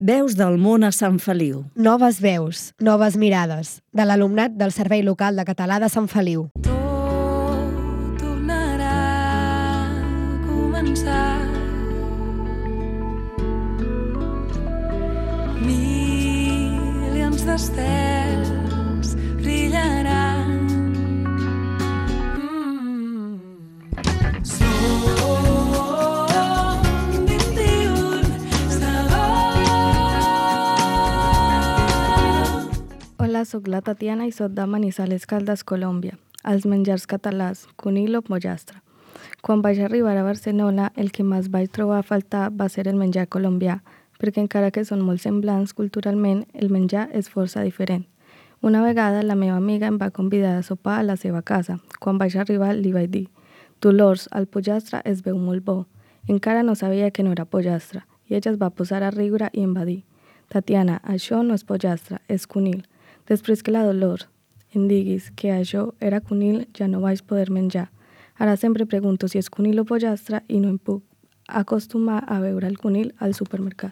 Veus del món a Sant Feliu. Noves veus, noves mirades, de l'alumnat del Servei Local de Català de Sant Feliu. Tot tornarà a començar. Milions d'estels brillaran. Hola, soc la Tatiana i soc de Manizales Caldes, Colòmbia. Els menjars catalans, conill o pollastre. Quan vaig arribar a Barcelona, el que més vaig trobar a faltar va ser el menjar colombià, perquè encara que són molt semblants culturalment, el menjar és força diferent. Una vegada la meva amiga em va convidar a sopar a la seva casa. Quan vaig arribar li vaig dir: Dolors, el pollastre es veu molt bo. Encara no sabia que no era pollastre, i ella es va posar a riure i em va dir: Tatiana, això no és pollastre, és conill. Després que la Dolors em diguis que això era conill, ja no vaig poder menjar. Ara sempre pregunto si és conill o pollastre i no em puc acostumar a veure el conill al supermercat.